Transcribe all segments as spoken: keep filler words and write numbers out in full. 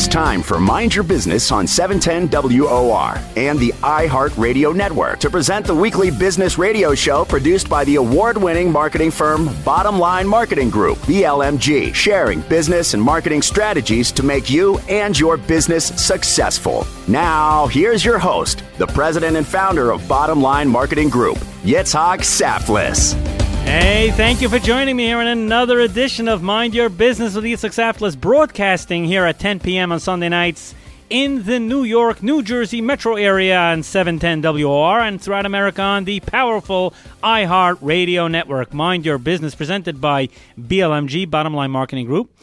It's time for Mind Your Business on seven ten W O R and the iHeartRadio Network to present the weekly business radio show produced by the award-winning marketing firm Bottom Line Marketing Group, B L M G, sharing business and marketing strategies to make you and your business successful. Now, here's your host, the president and founder of Bottom Line Marketing Group, Yitzhak Saflis. Hey, thank you for joining me here in another edition of Mind Your Business with Yitzhak Saflis, broadcasting here at ten p.m. on Sunday nights in the New York, New Jersey metro area on seven ten W O R and throughout America on the powerful iHeartRadio Network. Mind Your Business, presented by B L M G, Bottom Line Marketing Group,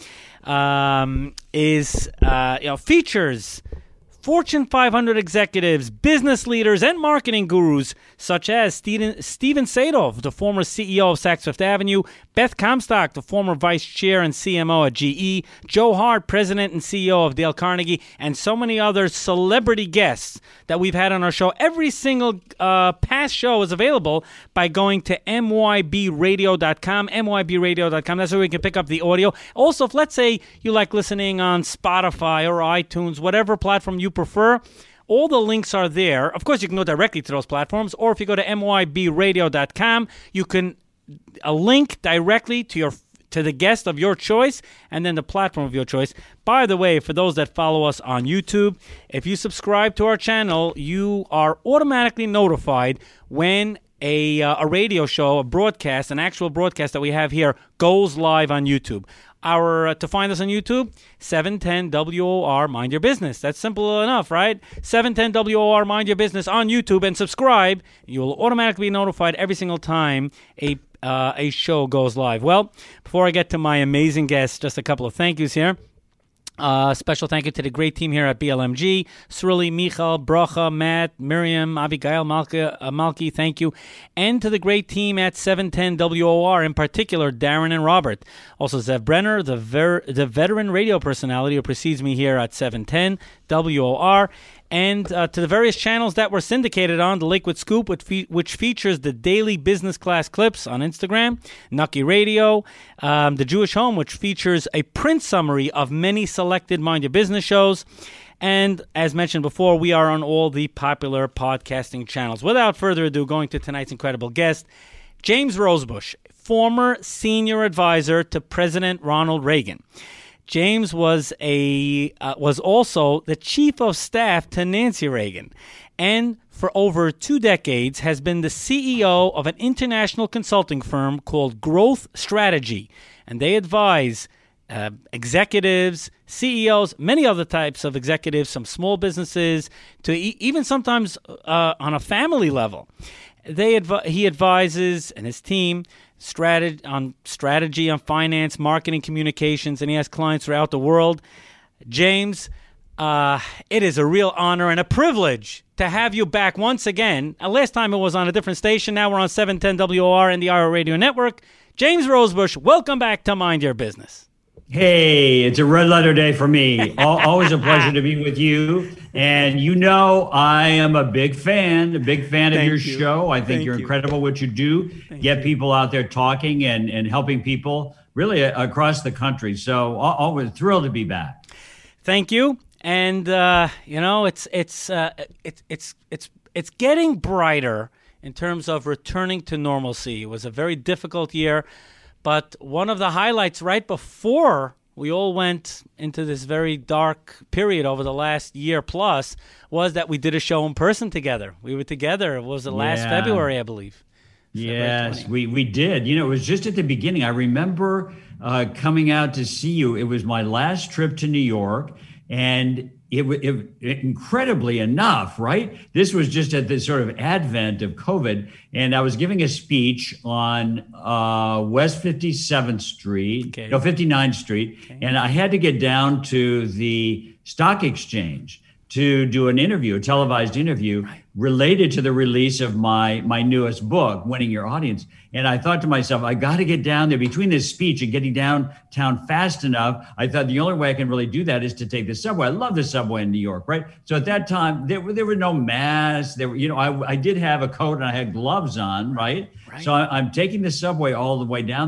um, is uh, you know features Fortune five hundred executives, business leaders, and marketing gurus such as Steven, Steven Sadov, the former C E O of Saks Fifth Avenue, Beth Comstock, the former vice chair and C M O at G E, Joe Hart, president and C E O of Dale Carnegie, and so many other celebrity guests that we've had on our show. Every single uh, past show is available by going to M Y B radio dot com, M Y B radio dot com. That's where we can pick up the audio. Also, if let's say you like listening on Spotify or iTunes, whatever platform you prefer, all the links are there. Of course, you can go directly to those platforms, or if you go to M Y B radio dot com, you can a link directly to your to the guest of your choice and then the platform of your choice. By the way, for those that follow us on YouTube, if you subscribe to our channel, you are automatically notified when a uh, a radio show, a broadcast, an actual broadcast that we have here goes live on YouTube. Our uh, to find us on YouTube, seven ten W O R Mind Your Business. That's simple enough, right? seven ten W O R Mind Your Business on YouTube, and subscribe. You will automatically be notified every single time a uh, a show goes live. Well, before I get to my amazing guests, just a couple of thank yous here. Uh, special thank you to the great team here at B L M G, Srili, Michal, Bracha, Matt, Miriam, Abigail, Malka, uh, Malki, thank you. And to the great team at seven ten W O R, in particular, Darren and Robert. Also, Zev Brenner, the ver- the veteran radio personality who precedes me here at seven ten W O R. And uh, to the various channels that were syndicated on, the Lakewood Scoop, which, fe- which features the daily business class clips on Instagram, Nucky Radio, um, the Jewish Home, which features a print summary of many selected Mind Your Business shows. And as mentioned before, we are on all the popular podcasting channels. Without further ado, going to tonight's incredible guest, James Rosebush, former senior advisor to President Ronald Reagan. James was a uh, was also the chief of staff to Nancy Reagan, and for over two decades has been the C E O of an international consulting firm called Growth Strategy, and they advise uh, executives, C E Os, many other types of executives, some small businesses, to e- even sometimes uh, on a family level. They adv- he advises, and his team, strategy on strategy on finance, marketing, communications, and he has clients throughout the world. James, uh, it is a real honor and a privilege to have you back once again. Uh, last time it was on a different station. Now we're on seven ten W O R and the iHeartRadio Network. James Rosebush, welcome back to Mind Your Business. Hey, it's a red letter day for me. Always a pleasure to be with you. And you know, I am a big fan, a big fan of Thank your you. show. I think Thank you're you. incredible what you do. Thank Get you. people out there talking and, and helping people really a- across the country. So always thrilled to be back. Thank you. And uh, you know, it's it's uh, it's it's it's it's getting brighter in terms of returning to normalcy. It was a very difficult year. But one of the highlights right before we all went into this very dark period over the last year plus was that we did a show in person together. We were together. It was the last Yeah. February, I believe. Yes, February we, we did. You know, it was just at the beginning. I remember uh, coming out to see you. It was my last trip to New York, and it, wa- it, it incredibly enough, right? This was just at the sort of advent of COVID, and I was giving a speech on uh, West fifty-seventh Street, Okay. no, fifty-ninth Street, Okay. and I had to get down to the stock exchange to do an interview, a televised interview related to the release of my my newest book, Winning Your Audience. And I thought to myself, I got to get down there between this speech and getting downtown fast enough. I thought the only way I can really do that is to take the subway. I love the subway in New York, right? So at that time, there were there were no masks. There were, you know, I, I did have a coat and I had gloves on, right? Right. So I, I'm taking the subway all the way down there.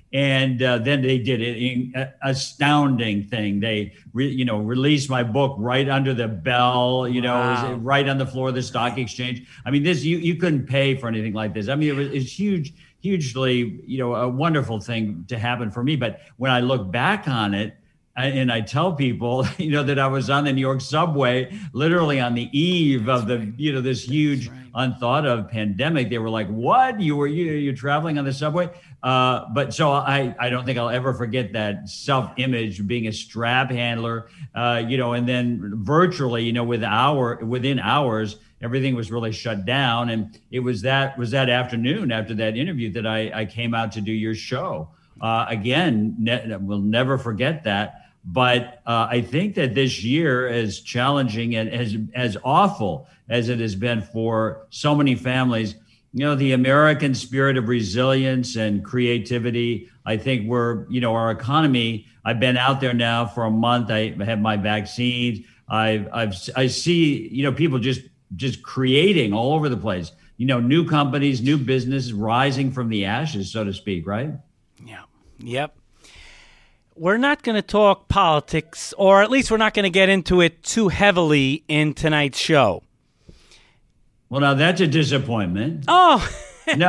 And uh, then they did an astounding thing. They, re, you know, released my book right under the bell, you know, wow. right on the floor of the stock exchange. I mean, this, you, you couldn't pay for anything like this. I mean, it was, it's huge, hugely, you know, a wonderful thing to happen for me. But when I look back on it, and I tell people, you know, that I was on the New York subway, literally on the eve of the, you know, this huge unthought of pandemic. They were like, what? You were, you, you're traveling on the subway? Uh, but so I, I don't think I'll ever forget that self-image, being a strap handler, uh, you know, and then virtually, you know, with hour, within hours, everything was really shut down. And it was that, was that afternoon after that interview that I, I came out to do your show. Uh, again, ne- we'll never forget that. But uh, I think that this year, as challenging and as as awful as it has been for so many families, you know, the American spirit of resilience and creativity, I think we're, you know, our economy, I've been out there now for a month. I have my vaccines. I've, I've, I see, you know, people just, just creating all over the place, you know, new companies, new businesses rising from the ashes, so to speak, right? Yeah. Yep. We're not going to talk politics, or at least we're not going to get into it too heavily in tonight's show. Well, now that's a disappointment. Oh. No.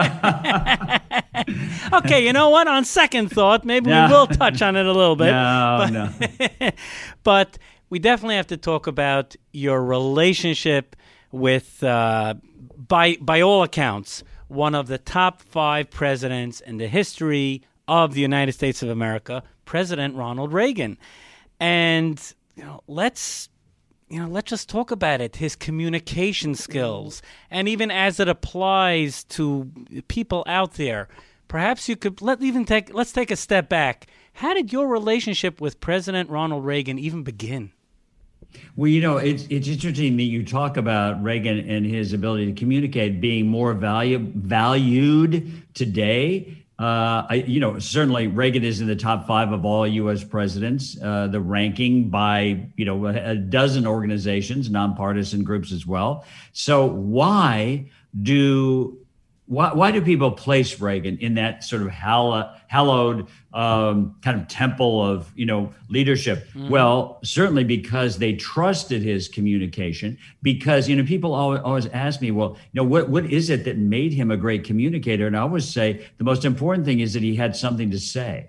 Okay, you know what? On second thought, maybe No. we will touch on it a little bit. No, but, no. But we definitely have to talk about your relationship with, uh, by by all accounts, one of the top five presidents in the history of the United States of America, President Ronald Reagan. And you know, let's you know, let's just talk about it, his communication skills, and even as it applies to people out there. Perhaps you could let even take let's take a step back. How did your relationship with President Ronald Reagan even begin? Well, you know, it's it's interesting that you talk about Reagan and his ability to communicate being more value, valued today. Uh, I, you know, certainly Reagan is in the top five of all U S presidents, uh, the ranking by, you know, a dozen organizations, nonpartisan groups as well. So why do why, why do people place Reagan in that sort of hall- hallowed um, kind of temple of, you know, leadership? Mm-hmm. Well, certainly because they trusted his communication, because, you know, people always, always ask me, well, you know, what, what is it that made him a great communicator? And I always say the most important thing is that he had something to say.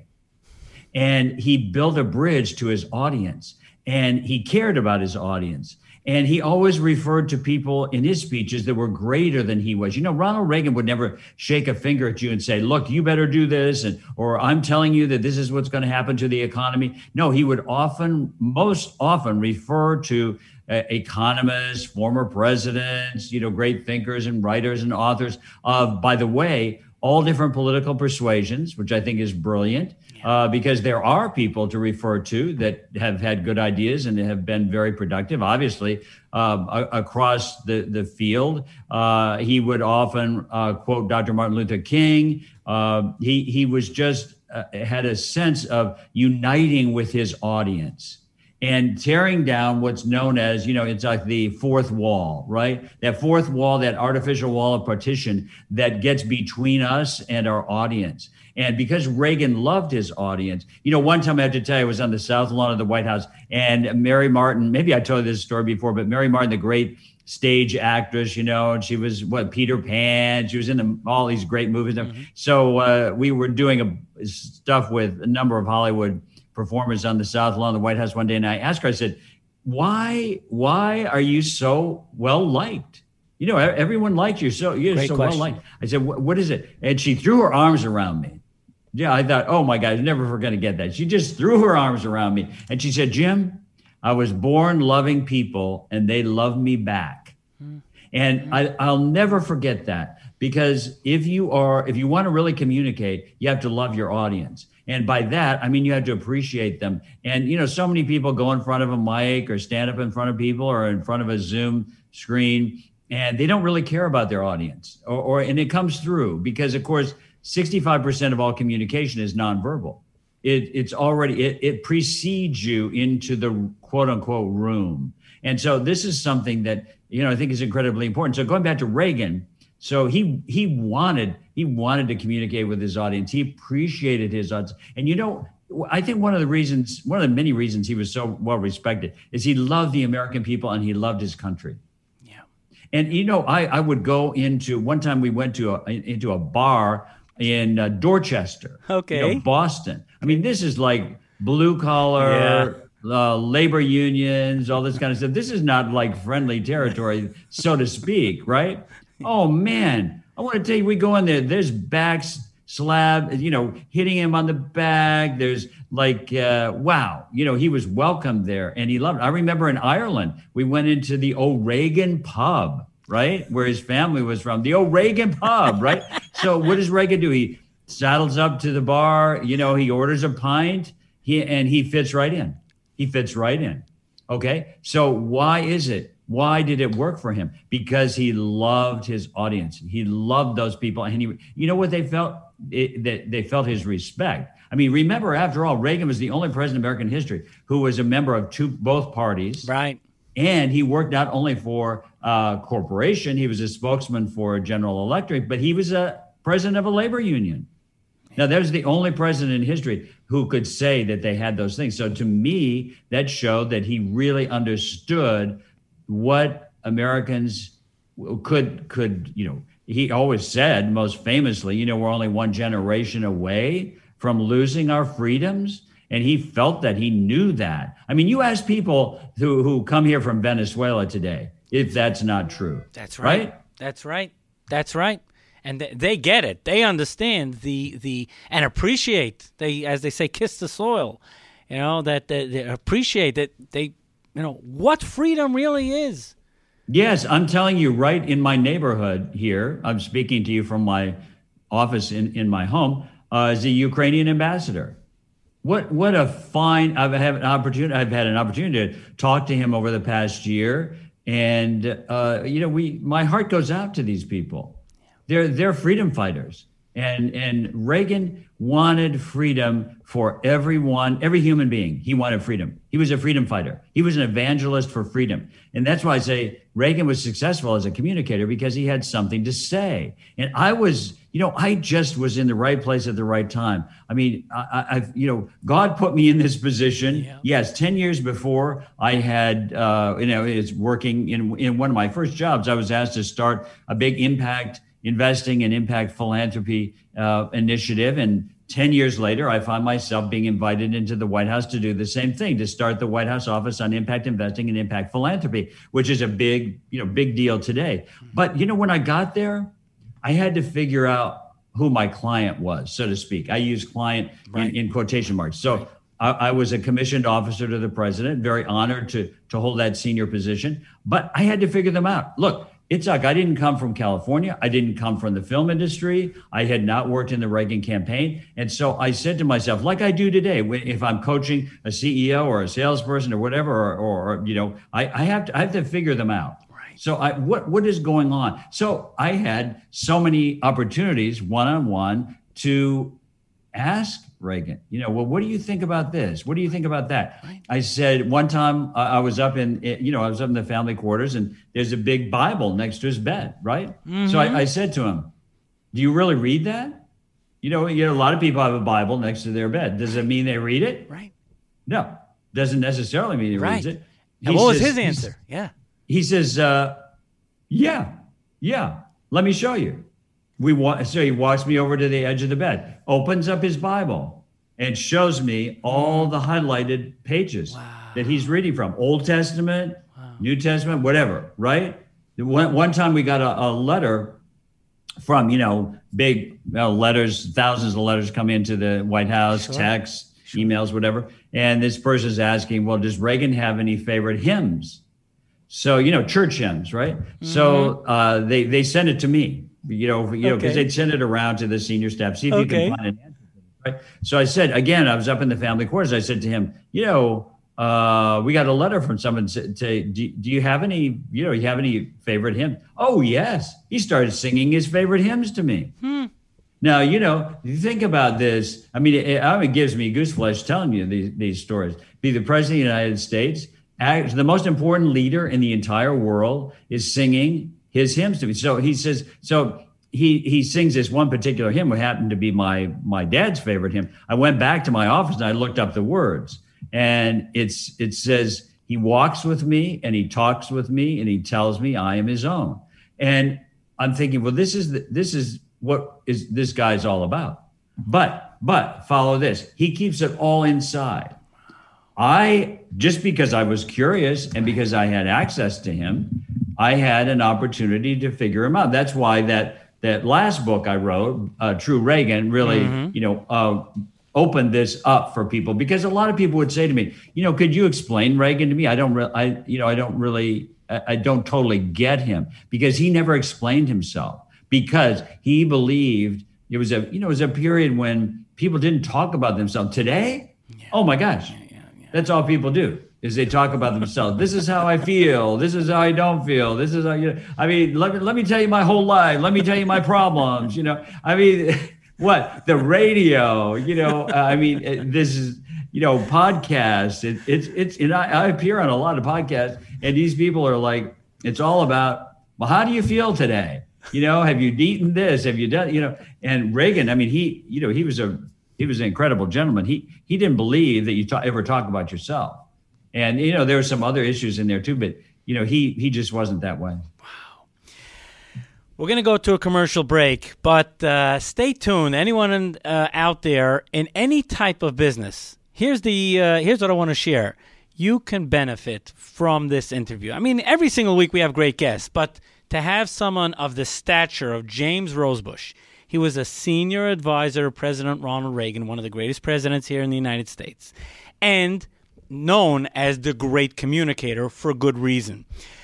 And he built a bridge to his audience, and he cared about his audience. And he always referred to people in his speeches that were greater than he was. You know, Ronald Reagan would never shake a finger at you and say, look, you better do this. And, or I'm telling you that this is what's going to happen to the economy. No, he would often, most often refer to uh, economists, former presidents, you know, great thinkers and writers and authors of, by the way, all different political persuasions, which I think is brilliant. Uh, because there are people to refer to that have had good ideas and have been very productive, obviously, um, a- across the, the field. Uh, he would often uh, quote Doctor Martin Luther King. Uh, he, he was just uh, had a sense of uniting with his audience and tearing down what's known as, you know, it's like the fourth wall, right? That fourth wall, that artificial wall of partition that gets between us and our audience. And because Reagan loved his audience, you know, one time I have to tell you, I was on the South Lawn of the White House, and Mary Martin, maybe I told you this story before, but Mary Martin, the great stage actress, you know, and she was what, Peter Pan, she was in the, all these great movies. Mm-hmm. So uh, we were doing a, stuff with a number of Hollywood performers on the South Lawn of the White House one day, and I asked her, I said, why, why are you so well liked? You know, everyone liked you, so you're Great so question. well liked. I said, what is it? And she threw her arms around me. Yeah, I thought, oh my God, I'm never going to get that. She just threw her arms around me and she said, Jim, I was born loving people and they love me back. Mm-hmm. And I, I'll never forget that, because if you are, if you want to really communicate, you have to love your audience. And by that, I mean, you have to appreciate them. And, you know, so many people go in front of a mic or stand up in front of people or in front of a Zoom screen, and they don't really care about their audience, or, or and it comes through because, of course, sixty-five percent of all communication is nonverbal. It, it's already, it, it precedes you into the quote unquote room. And so this is something that, you know, I think is incredibly important. So going back to Reagan, So he he wanted he wanted to communicate with his audience. He appreciated his audience. And you know, I think one of the reasons, one of the many reasons he was so well respected is he loved the American people and he loved his country. Yeah. And you know, I I would go into one time we went to a into a bar in uh, Dorchester, okay, you know, Boston. I mean, this is like blue collar. Yeah. Uh, labor unions, all this kind of stuff. This is not like friendly territory, so to speak, right? Oh man, I want to tell you, we go in there. There's backs slab, you know, hitting him on the back. There's like, uh, wow, you know, he was welcomed there, and he loved it. I remember in Ireland, we went into the O'Regan pub, right, where his family was from. The O'Regan pub, right? So what does Reagan do? He saddles up to the bar. You know, he orders a pint. He and he fits right in. He fits right in. Okay. So why is it? Why did it work for him? Because he loved his audience. He loved those people. And he, you know what they felt? It, they, they felt his respect. I mean, remember, after all, Reagan was the only president in American history who was a member of two, both parties. Right. And he worked not only for a corporation, he was a spokesman for General Electric, but he was a president of a labor union. Now, that was the only president in history who could say that they had those things. So to me, that showed that he really understood what Americans could, could, you know, he always said, most famously, you know, we're only one generation away from losing our freedoms. And he felt that, he knew that. I mean, you ask people who, who come here from Venezuela today, if that's not true. That's right. Right? That's right. That's right. And they, they get it. They understand the the and appreciate. They, as they say, kiss the soil. You know, that they, they appreciate that they, you know, what freedom really is. Yes, I'm telling you, right in my neighborhood here, I'm speaking to you from my office in, in my home, uh, is a Ukrainian ambassador. What what a fine! I've had an opportunity. I've had an opportunity to talk to him over the past year, and uh, you know, we my heart goes out to these people. They're they're freedom fighters, and and Reagan wanted freedom for everyone, every human being. He wanted freedom. He was a freedom fighter. He was an evangelist for freedom, and that's why I say Reagan was successful as a communicator, because he had something to say. And I was, you know, I just was in the right place at the right time. I mean, I, I've, you know, God put me in this position. Yeah. Yes, ten years before I had, uh, you know, it's working in in one of my first jobs. I was asked to start a big impact investing and impact philanthropy uh, initiative. And ten years later, I found myself being invited into the White House to do the same thing, to start the White House Office on Impact Investing and Impact Philanthropy, which is a big, you know, big deal today. But, you know, when I got there, I had to figure out who my client was, so to speak. I use client right. in, in quotation marks. So right. I, I was a commissioned officer to the president, very honored to, to hold that senior position. But I had to figure them out. Look, Itzhak, I didn't come from California. I didn't come from the film industry. I had not worked in the Reagan campaign. And so I said to myself, like I do today, if I'm coaching a C E O or a salesperson or whatever, or, or you know, I, I have to I have to figure them out. Right. So I, what what is going on? So I had so many opportunities one-on-one to ask Reagan, you know, well, what do you think about this? What do you think about that? Right. I said one time uh, I was up in, you know, I was up in the family quarters, and there's a big Bible next to his bed, right? Mm-hmm. So I, I said to him, do you really read that? You know, you know, a lot of people have a Bible next to their bed. Does it mean they read it? Right. No, doesn't necessarily mean he right. reads it. He and what says, was his answer? Yeah. He says, uh, yeah, yeah, let me show you. We wa- So he walks me over to the edge of the bed, opens up his Bible, and shows me all the highlighted pages wow. that he's reading from. Old Testament, wow. New Testament, whatever, right? One, one time we got a, a letter from, you know, big uh, letters, thousands of letters come into the White House, sure. texts, sure. emails, whatever. And this person's asking, well, does Reagan have any favorite hymns? So, you know, church hymns, right? Mm-hmm. So uh, they, they sent it to me. You know, you know, because okay. they'd send it around to the senior staff. See if okay. you can find an answer. Right. So I said, again, I was up in the family quarters. I said to him, you know, uh, we got a letter from someone to, to do, do you have any, you know, you have any favorite hymns? Oh, yes. He started singing his favorite hymns to me. Hmm. Now, you know, you think about this. I mean, it, it gives me gooseflesh telling you these, these stories. Be the president of the United States, act, the most important leader in the entire world, is singing his hymns to me. So he says, so he he sings this one particular hymn, which happened to be my my dad's favorite hymn. I went back to my office and I looked up the words, and it's it says, he walks with me and he talks with me and he tells me I am his own. And I'm thinking, well, this is the, this is what is this guy's all about. But but follow this. He keeps it all inside. I, just because I was curious and because I had access to him, I had an opportunity to figure him out. That's why that that last book I wrote, uh, True Reagan, really, mm-hmm. you know, uh, opened this up for people, because a lot of people would say to me, you know, could you explain Reagan to me? I don't really, I, you know, I don't really, I, I don't totally get him, because he never explained himself, because he believed it was a, you know, it was a period when people didn't talk about themselves. Today, yeah. oh my gosh. Yeah. That's all people do, is they talk about themselves. This is how I feel. This is how I don't feel. This is how you, I mean, let me, let me tell you my whole life. Let me tell you my problems, you know, I mean, what the radio, you know, uh, I mean, it, this is, you know, podcasts. It, it's, it's, and I, I appear on a lot of podcasts, and these people are like, it's all about, well, how do you feel today? You know, have you eaten this? Have you done, you know, and Reagan, I mean, he, you know, he was a, He was an incredible gentleman. He he didn't believe that you ta- ever talk about yourself, and you know there were some other issues in there too. But you know he he just wasn't that way. Wow. We're gonna go to a commercial break, but uh, stay tuned. Anyone in, uh, out there in any type of business, here's the uh, here's what I want to share. You can benefit from this interview. I mean, every single week we have great guests, but to have someone of the stature of James Rosebush. He was a senior advisor of President Ronald Reagan, one of the greatest presidents here in the United States, and known as the great communicator for good reason.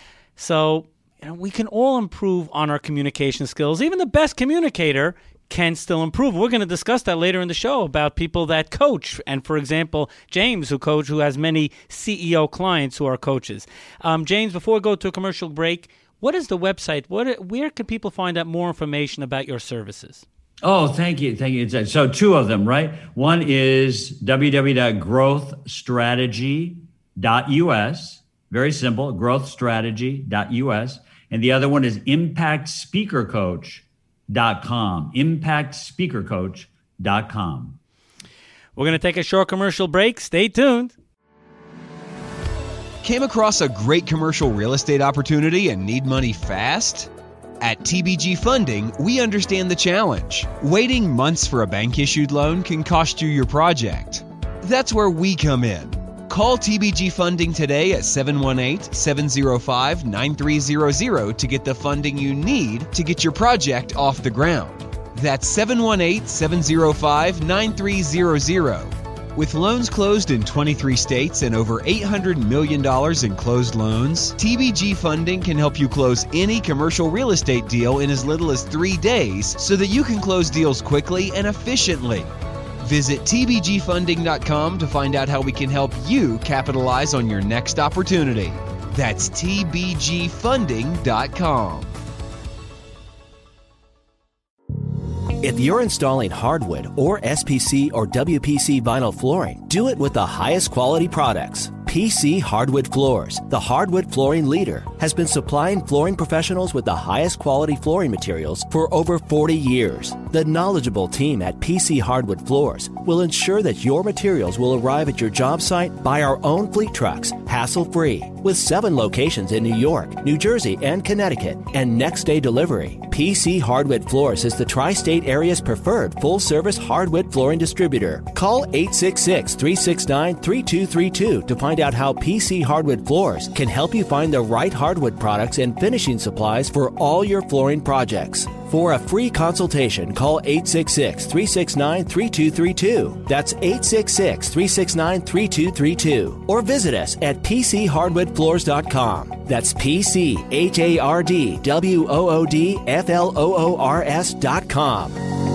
So, you know, we can all improve on our communication skills. Even the best communicator can still improve. We're going to discuss that later in the show about people that coach. And, for example, James, who coach, who has many C E O clients who are coaches. Um, James, before we go to a commercial break, what is the website? What, where can people find out more information about your services? Oh, thank you. Thank you. So two of them, right? One is w w w dot growth strategy dot u s. Very simple, growth strategy dot u s. And the other one is impact speaker coach dot com. impact speaker coach dot com. We're going to take a short commercial break. Stay tuned. Came across a great commercial real estate opportunity and need money fast? At T B G Funding, we understand the challenge. Waiting months for a bank-issued loan can cost you your project. That's where we come in. Call T B G Funding today at seven one eight, seven zero five, nine three zero zero to get the funding you need to get your project off the ground. That's seven one eight, seven zero five, nine three zero zero. With loans closed in twenty-three states and over eight hundred million dollars in closed loans, T B G Funding can help you close any commercial real estate deal in as little as three days so that you can close deals quickly and efficiently. Visit T B G funding dot com to find out how we can help you capitalize on your next opportunity. That's T B G funding dot com. If you're installing hardwood or S P C or W P C vinyl flooring, do it with the highest quality products. P C Hardwood Floors, the hardwood flooring leader, has been supplying flooring professionals with the highest quality flooring materials for over forty years. The knowledgeable team at P C Hardwood Floors will ensure that your materials will arrive at your job site by our own fleet trucks, hassle-free. With seven locations in New York, New Jersey, and Connecticut, and next-day delivery, P C Hardwood Floors is the tri-state area's preferred full-service hardwood flooring distributor. Call eight six six, three six nine, three two three two to find out how P C Hardwood Floors can help you find the right hardwood products and finishing supplies for all your flooring projects. For a free consultation, call eight six six, three six nine, three two three two. That's eight six six, three six nine, three two three two. Or visit us at p c hardwood floors dot com. That's P C H A R D W O O D F L O O R S dot com.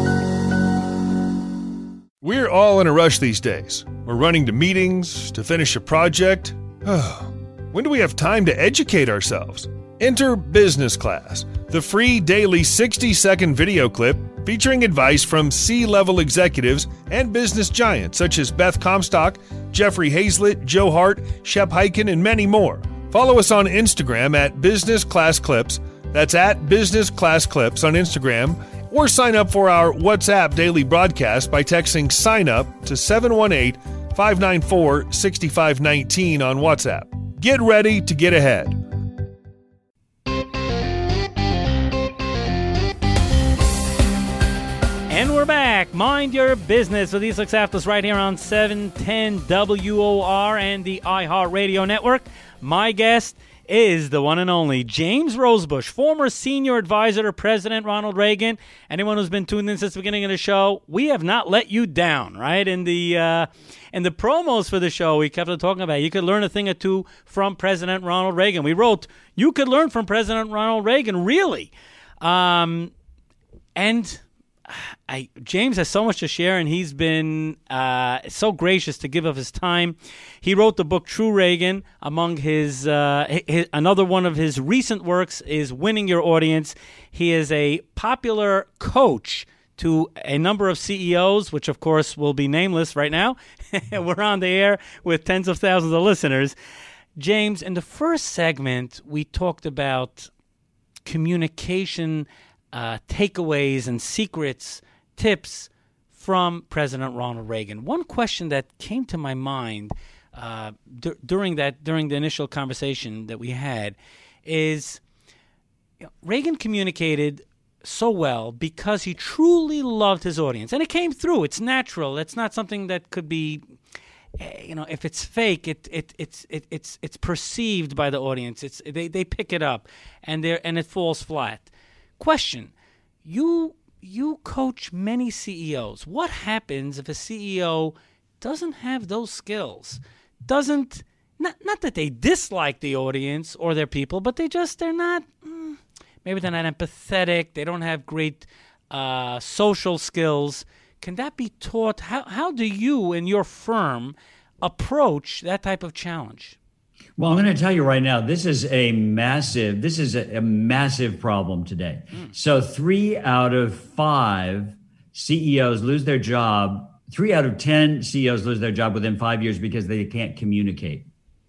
We're all in a rush these days. We're running to meetings, to finish a project. When do we have time to educate ourselves? Enter Business Class, the free daily sixty-second video clip featuring advice from C-level executives and business giants such as Beth Comstock, Jeffrey Hazlett, Joe Hart, Shep Hyken, and many more. Follow us on Instagram at Business Class Clips, That's at Business Class Clips on Instagram, or sign up for our WhatsApp daily broadcast by texting sign up to seven one eight, five nine four, six five one nine on WhatsApp. Get ready to get ahead. And we're back. Mind your business with Isak Saftos right here on seven ten W O R and the iHeart Radio Network. My guest is the one and only James Rosebush, former senior advisor to President Ronald Reagan. Anyone who's been tuned in since the beginning of the show, we have not let you down, right? In the uh, in the promos for the show, we kept on talking about you could learn a thing or two from President Ronald Reagan. We wrote, you could learn from President Ronald Reagan, really. Um, and... I, James has so much to share, and he's been uh, so gracious to give of his time. He wrote the book True Reagan. Among his, uh, his another one of his recent works is Winning Your Audience. He is a popular coach to a number of C E Os, which of course will be nameless right now. We're on the air with tens of thousands of listeners. James, in the first segment, we talked about communication Uh, takeaways and secrets, tips from President Ronald Reagan. One question that came to my mind uh, d- during that during the initial conversation that we had is, you know, Reagan communicated so well because he truly loved his audience, and it came through. It's natural. It's not something that could be, you know, if it's fake, it it it's it, it's it's perceived by the audience. It's they they pick it up, and they and it falls flat. Question, you you coach many C E Os. What happens if a C E O doesn't have those skills? Doesn't, not not that they dislike the audience or their people, but they just, they're not, maybe they're not empathetic, they don't have great uh, social skills. Can that be taught? How How do you and your firm approach that type of challenge? Well, I'm going to tell you right now, this is a massive, this is a, a massive problem today. Mm. So three out of five C E Os lose their job. Three out of ten C E Os lose their job within five years because they can't communicate.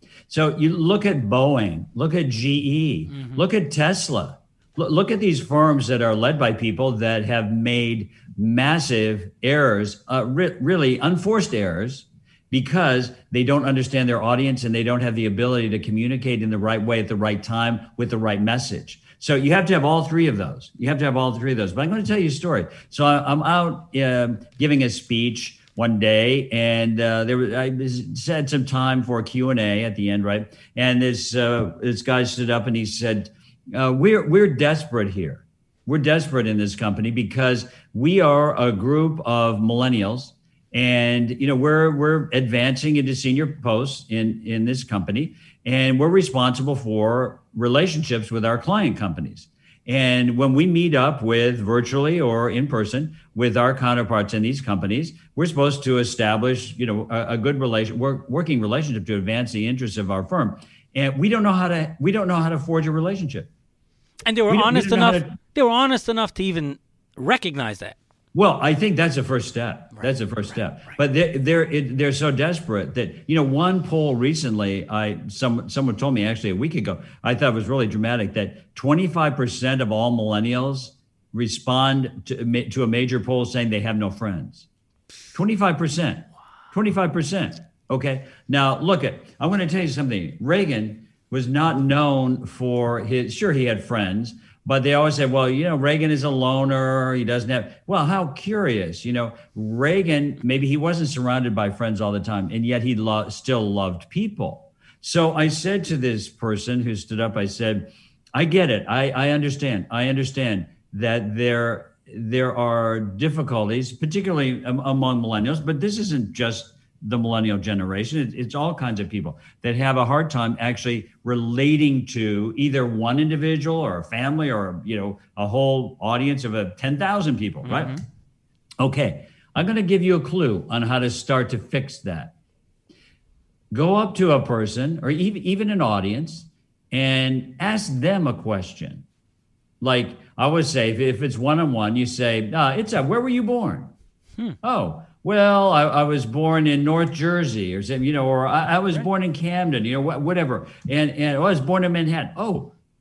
So you look at Boeing, look at G E, mm-hmm. look at Tesla. L- look at these firms that are led by people that have made massive errors, uh, re- really unforced errors, because they don't understand their audience and they don't have the ability to communicate in the right way at the right time with the right message. So you have to have all three of those. You have to have all three of those. But I'm going to tell you a story. So I'm out uh, giving a speech one day, and uh, there was, I had some time for a Q and A at the end, right? And this uh, this guy stood up and he said, uh, "We're we're desperate here. We're desperate in this company because we are a group of millennials." And, you know, we're we're advancing into senior posts in, in this company, and we're responsible for relationships with our client companies. And when we meet up with virtually or in person with our counterparts in these companies, we're supposed to establish, you know, a, a good relation, work, working relationship to advance the interests of our firm. And we don't know how to we don't know how to forge a relationship. And they were we honest we enough. To, they were honest enough to even recognize that. Well, I think that's the first step. Right, that's the first right, step. Right. But they're they're it, they're so desperate that, you know, one poll recently, I some someone told me actually a week ago, I thought it was really dramatic, that twenty-five percent of all millennials respond to to a major poll saying they have no friends. twenty-five percent. twenty-five percent. Okay. Now look at. I'm going to tell you something. Reagan was not known for his. Sure, he had friends. But they always say, well, you know, Reagan is a loner. He doesn't have, well, how curious, you know, Reagan, maybe he wasn't surrounded by friends all the time, and yet he lo- still loved people. So I said to this person who stood up, I said, I get it. I, I understand. I understand that there, there are difficulties, particularly am- among millennials, but this isn't just the millennial generation. It, it's all kinds of people that have a hard time actually relating to either one individual or a family or, you know, a whole audience of a ten thousand people, mm-hmm. right? Okay, I'm going to give you a clue on how to start to fix that. Go up to a person or even, even an audience and ask them a question. Like I would say, if, if it's one-on-one, you say, uh, it's a, where were you born? Hmm. Oh, well, I, I was born in North Jersey, or something, you know, or I, I was right. born in Camden, you know, wh- whatever. And and I was born in Manhattan. Oh,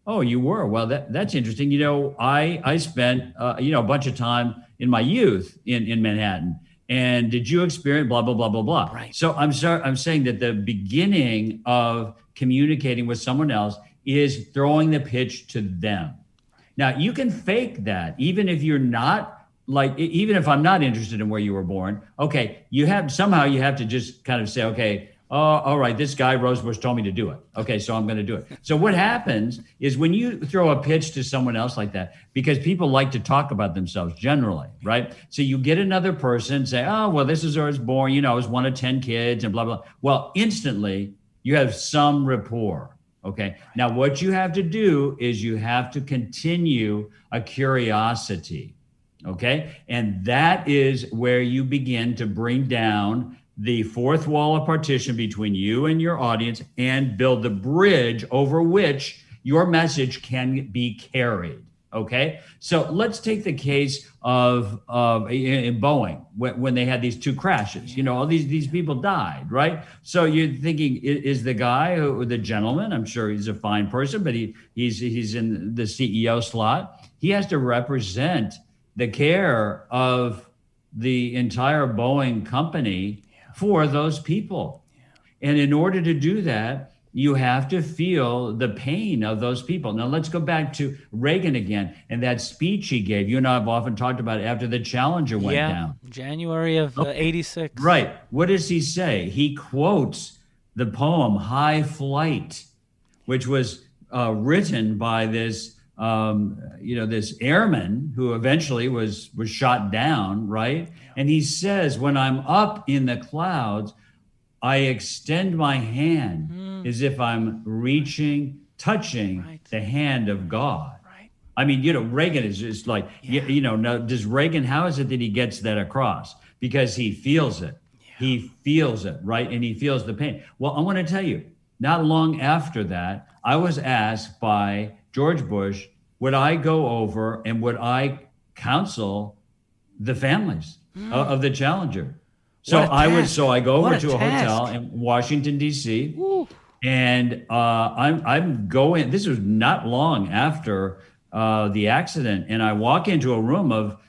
Oh, you were? Well, that, that's interesting. You know, I, I spent, uh, you know, a bunch of time in my youth in, in Manhattan. And did you experience blah, blah, blah, blah, blah. Right. So I'm sorry, I'm saying that the beginning of communicating with someone else is throwing the pitch to them. Now, you can fake that, even if you're not like, even if I'm not interested in where you were born. Okay, you have somehow you have to just kind of say, okay, oh, all right, this guy Rosebush told me to do it. Okay, so I'm going to do it. So what happens is when you throw a pitch to someone else like that, because people like to talk about themselves generally, right? So you get another person say, oh, well, this is where I was born. You know, I was one of ten kids and blah, blah. Well, instantly you have some rapport. Okay. Now, what you have to do is you have to continue a curiosity. Okay. And that is where you begin to bring down the fourth wall of partition between you and your audience and build the bridge over which your message can be carried. Okay. So let's take the case of, of in Boeing when, when they had these two crashes. You know, all these, these people died, right? So you're thinking, is the guy who, the gentleman, I'm sure he's a fine person, but he he's he's in the C E O slot. He has to represent the care of the entire Boeing company for those people. And in order to do that, you have to feel the pain of those people. Now, let's go back to Reagan again and that speech he gave. You and I have often talked about it after the Challenger went yeah, down. January of uh, eighty-six. Right. What does he say? He quotes the poem High Flight, which was uh, written by this, um, you know, this airman who eventually was, was shot down, right? And he says, when I'm up in the clouds, I extend my hand mm. as if I'm reaching, touching right. the hand of God. Right. I mean, you know, Reagan is just like, yeah. you, you know, now, does Reagan, how is it that he gets that across? Because he feels it. Yeah. He feels it, right? And he feels the pain. Well, I want to tell you, not long after that, I was asked by George Bush, would I go over and would I counsel the families mm. of, of the Challenger? So I would, so I go over a to a task. hotel in Washington, D C, Ooh. and uh, I'm I'm going. This was not long after uh, the accident, and I walk into a room of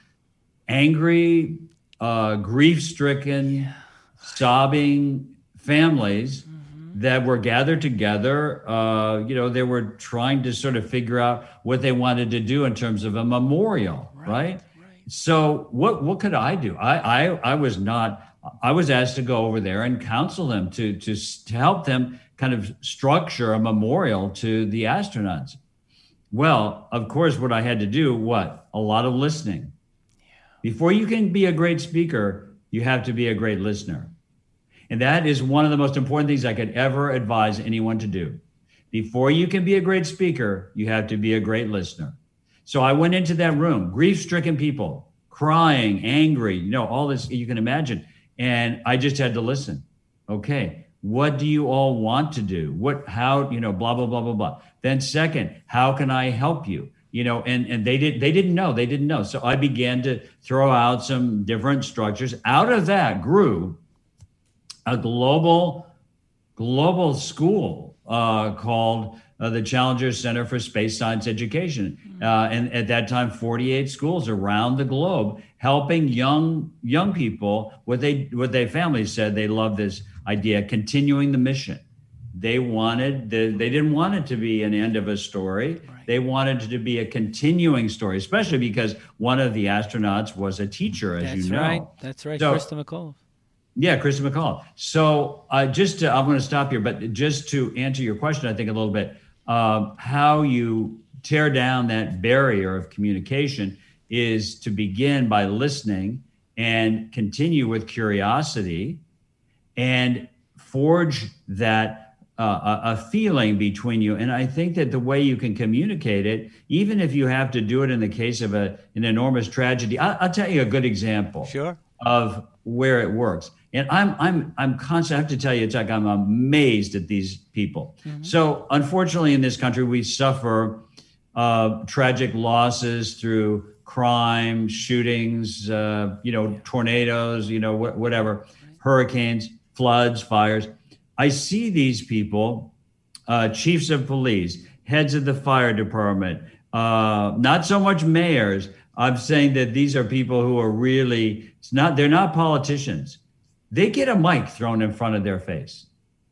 angry, uh, grief-stricken, yeah. sobbing families mm-hmm. that were gathered together. Uh, you know, they were trying to sort of figure out what they wanted to do in terms of a memorial, right? right? right. So what what could I do? I I, I was not. I was asked to go over there and counsel them to, to, to help them kind of structure a memorial to the astronauts. Well, of course, what I had to do, what? A lot of listening. Yeah. Before you can be a great speaker, you have to be a great listener. And that is one of the most important things I could ever advise anyone to do. Before you can be a great speaker, you have to be a great listener. So I went into that room, grief-stricken people, crying, angry, you know, all this you can imagine. And I just had to listen. Okay, what do you all want to do? What, how, you know, blah, blah, blah, blah, blah. Then second, how can I help you? You know, and, and they did, they didn't know, they didn't know. So I began to throw out some different structures. Out of that grew a global, global school uh, called uh, the Challenger Center for Space Science Education. Uh, and at that time, forty-eight schools around the globe, helping young young people, what they what their families said, they love this idea, continuing the mission. They wanted, the, they didn't want it to be an end of a story. Right. They wanted it to be a continuing story, especially because one of the astronauts was a teacher, as That's you know. Right. That's right, so, Krista McCall. Yeah, Krista McCall. So uh, just to, I'm going to stop here, but just to answer your question, I think a little bit, uh, how you tear down that barrier of communication is to begin by listening and continue with curiosity and forge that uh, a, a feeling between you. And I think that the way you can communicate it, even if you have to do it in the case of a, an enormous tragedy, I, I'll tell you a good example sure. of where it works. And I'm I'm I'm constantly, I have to tell you, it's like I'm amazed at these people. Mm-hmm. So unfortunately, in this country, we suffer uh, tragic losses through crime, shootings, uh, you know, yeah. tornadoes, you know, wh- whatever, right. hurricanes, floods, fires. I see these people, uh, chiefs of police, heads of the fire department, uh, not so much mayors. I'm saying that these are people who are really, it's not, they're not politicians. They get a mic thrown in front of their face.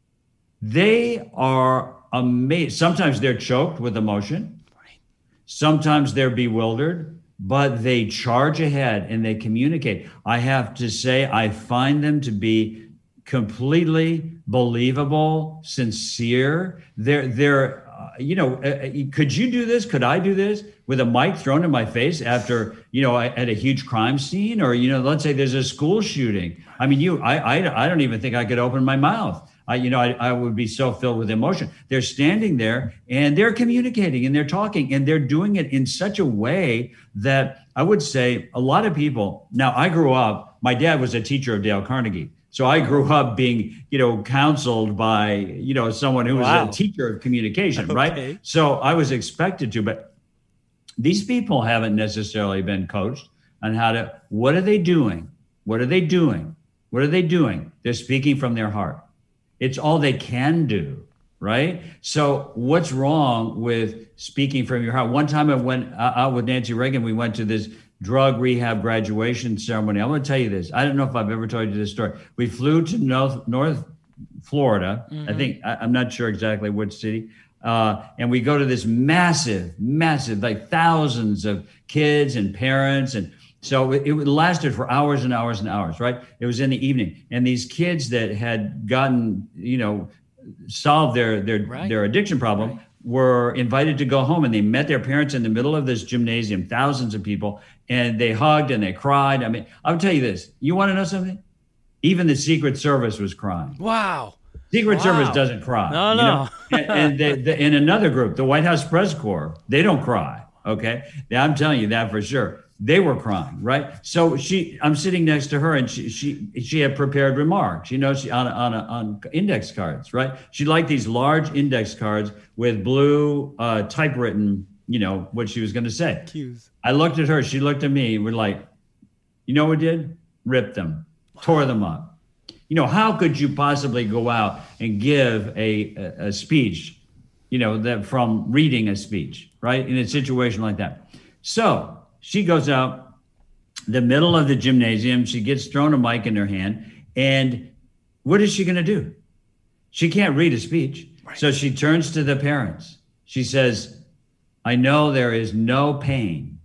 They are amazing. Sometimes they're choked with emotion. Sometimes they're bewildered, but they charge ahead and they communicate. I have to say, I find them to be completely believable, sincere. They're, they're, uh, you know, uh, could you do this? Could I do this with a mic thrown in my face after, you know, at a huge crime scene? Or, you know, let's say there's a school shooting. I mean, you, I, I, I don't even think I could open my mouth. I, you know, I, I would be so filled with emotion. They're standing there and they're communicating and they're talking and they're doing it in such a way that I would say a lot of people. Now, I grew up, my dad was a teacher of Dale Carnegie. So I grew up being, you know, counseled by, you know, someone who was Wow. a teacher of communication, Okay. right? So I was expected to, but these people haven't necessarily been coached on how to, what are they doing? What are they doing? What are they doing? They're speaking from their heart. It's all they can do, right? So what's wrong with speaking from your heart? One time I went out with Nancy Reagan, we went to this drug rehab graduation ceremony. I'm going to tell you this. I don't know if I've ever told you this story. We flew to North, North Florida. Mm-hmm. I think, I, I'm not sure exactly which city. Uh, and we go to this massive, massive, like thousands of kids and parents. And so it, it lasted for hours and hours and hours, right? It was in the evening. And these kids that had gotten, you know, solved their, their, Right. their addiction problem, right, were invited to go home, and they met their parents in the middle of this gymnasium, thousands of people, and they hugged and they cried. I mean, I'll tell you this. You want to know something? Even the Secret Service was crying. Wow. Secret Wow. Service doesn't cry. No, you no. know? and and the, the, in another group, the White House Press Corps, they don't cry. Okay. Now, I'm telling you that for sure. They were crying, right? So she, I'm sitting next to her, and she she she had prepared remarks, you know, she on on on index cards, right? She liked these large index cards with blue uh, typewritten, you know, what she was going to say. Cues. I looked at her, she looked at me. We're like, you know what we did? Ripped them, wow. Tore them up. You know, how could you possibly go out and give a a, a speech, you know, that from reading a speech, right, in a situation like that? So she goes out the middle of the gymnasium. She gets thrown a mic in her hand. And what is she going to do? She can't read a speech. Right. So she turns to the parents. She says, I know there is no pain